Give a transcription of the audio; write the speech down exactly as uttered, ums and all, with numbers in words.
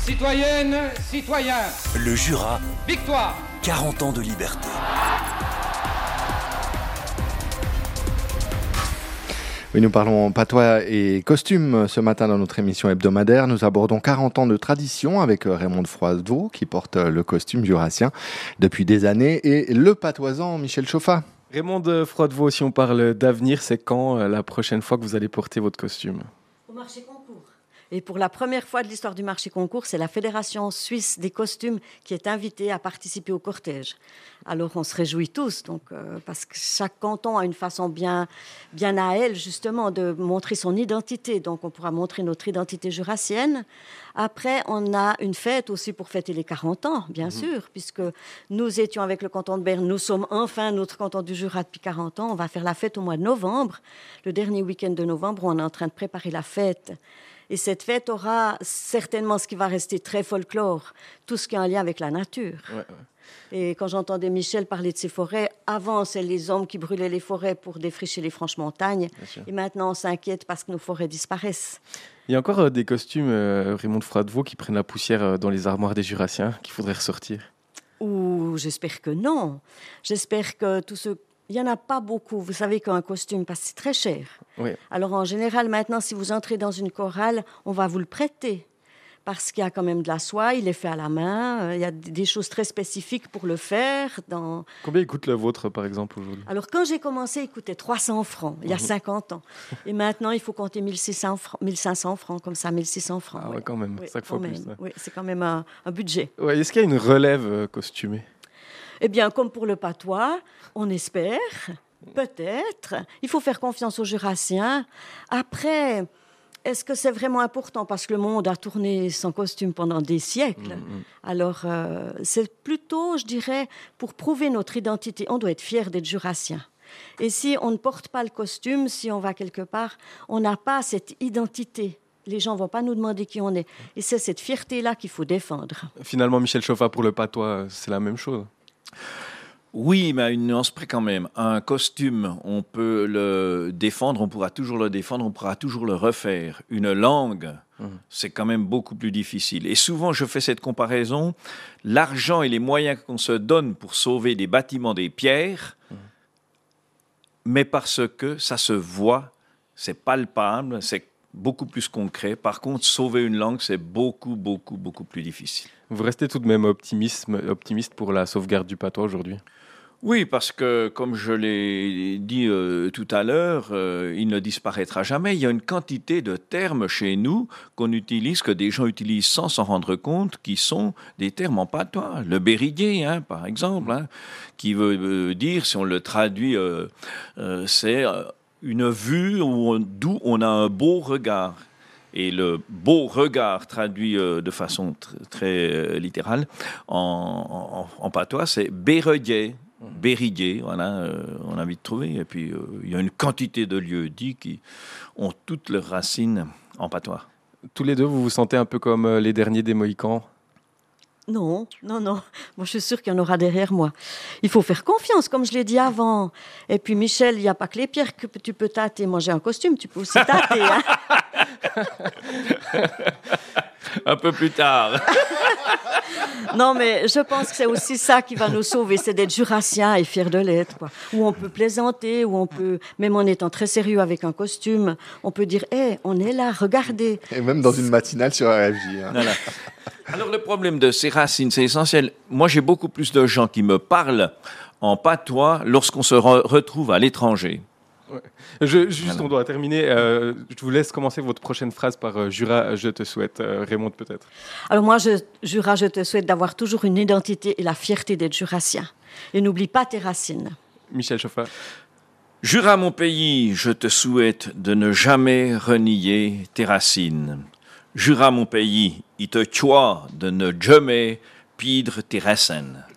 Citoyennes, citoyens, Le Jura, victoire! quarante ans de liberté. Oui, nous parlons patois et costumes ce matin dans notre émission hebdomadaire. Nous abordons quarante ans de tradition avec Raymond Froidevaux qui porte le costume jurassien depuis des années et le patoisant Michel Chauffat. Raymond Froidevaux, si on parle d'avenir, c'est quand euh, la prochaine fois que vous allez porter votre costume ? Au marché concours. Et pour la première fois de l'histoire du marché concours, c'est la Fédération suisse des costumes qui est invitée à participer au cortège. Alors on se réjouit tous, donc, euh, parce que chaque canton a une façon bien, bien à elle, justement, de montrer son identité. Donc on pourra montrer notre identité jurassienne. Après, on a une fête aussi pour fêter les quarante ans, bien mmh. sûr, puisque nous étions avec le canton de Berne, nous sommes enfin notre canton du Jura depuis quarante ans. On va faire la fête au mois de novembre. Le dernier week-end de novembre, on est en train de préparer la fête. Et cette fête aura certainement ce qui va rester très folklore, tout ce qui est en lien avec la nature. Ouais, ouais. Et quand j'entendais Michel parler de ces forêts, avant, c'est les hommes qui brûlaient les forêts pour défricher les franches montagnes. Et maintenant, on s'inquiète parce que nos forêts disparaissent. Il y a encore euh, des costumes, euh, Raymond Froidevaux, qui prennent la poussière euh, dans les armoires des Jurassiens, qu'il faudrait ressortir. Ouh, j'espère que non. J'espère que tous ceux... Il n'y en a pas beaucoup, vous savez, qu'un costume, parce que c'est très cher. Oui. Alors, en général, maintenant, si vous entrez dans une chorale, on va vous le prêter. Parce qu'il y a quand même de la soie, il est fait à la main, il y a des choses très spécifiques pour le faire. Dans... Combien coûte le vôtre, par exemple, aujourd'hui ? Alors, quand j'ai commencé, il coûtait trois cents francs, il y a cinquante ans. Et maintenant, il faut compter mille six cents francs, mille cinq cents francs, comme ça, mille six cents francs. Ah ouais, ouais. quand même, oui, cinq fois même. plus. Ouais. Oui, c'est quand même un, un budget. Ouais, est-ce qu'il y a une relève euh, costumée ? Eh bien, comme pour le patois, on espère, peut-être. Il faut faire confiance aux Jurassiens. Après, est-ce que c'est vraiment important ? Parce que le monde a tourné sans costume pendant des siècles. Mmh. Alors, euh, c'est plutôt, je dirais, pour prouver notre identité. On doit être fier d'être Jurassien. Et si on ne porte pas le costume, si on va quelque part, on n'a pas cette identité. Les gens ne vont pas nous demander qui on est. Et c'est cette fierté-là qu'il faut défendre. Finalement, Michel Chauffat, pour le patois, c'est la même chose. Oui, mais à une nuance près quand même. Un costume, on peut le défendre, on pourra toujours le défendre, on pourra toujours le refaire. Une langue, mmh. c'est quand même beaucoup plus difficile. Et souvent, je fais cette comparaison. L'argent et les moyens qu'on se donne pour sauver des bâtiments, des pierres, mmh. mais parce que ça se voit, c'est palpable, c'est beaucoup plus concret. Par contre, sauver une langue, c'est beaucoup, beaucoup, beaucoup plus difficile. Vous restez tout de même optimiste, optimiste pour la sauvegarde du patois aujourd'hui ? Oui, parce que, comme je l'ai dit euh, tout à l'heure, euh, il ne disparaîtra jamais. Il y a une quantité de termes chez nous qu'on utilise, que des gens utilisent sans s'en rendre compte, qui sont des termes en patois. Le béridier, hein, par exemple, hein, qui veut euh, dire, si on le traduit, euh, euh, c'est euh, une vue où on, d'où on a un beau regard. Et le beau regard traduit euh, de façon tr- très euh, littérale en, en, en patois, c'est béridier. Béridier, voilà, euh, on a envie de trouver. Et puis, euh, il y a une quantité de lieux dits qui ont toutes leurs racines en patois. Tous les deux, vous vous sentez un peu comme euh, les derniers des Mohicans ? Non, non, non. Moi, je suis sûre qu'il y en aura derrière moi. Il faut faire confiance, comme je l'ai dit avant. Et puis, Michel, il n'y a pas que les pierres que tu peux tâter. Moi, j'ai un costume, tu peux aussi tâter. Hein. Un peu plus tard. Non, mais je pense que c'est aussi ça qui va nous sauver, c'est d'être jurassien et fier de l'être, quoi. Où on peut plaisanter, où on peut, même en étant très sérieux avec un costume, on peut dire, hé, hey, on est là, regardez. Et même dans une matinale sur R F J. Hein. Voilà. Alors, le problème de ces racines, c'est essentiel. Moi, j'ai beaucoup plus de gens qui me parlent en patois lorsqu'on se re- retrouve à l'étranger. Ouais. Je, juste, voilà. On doit terminer. Euh, je vous laisse commencer votre prochaine phrase par euh, Jura, je te souhaite. Euh, Raymond, peut-être. Alors moi, je, Jura, je te souhaite d'avoir toujours une identité et la fierté d'être jurassien. Et n'oublie pas tes racines. Michel Chauffat. Jura, mon pays, je te souhaite de ne jamais renier tes racines. Jura, mon pays, il te tue de ne jamais perdre tes racines.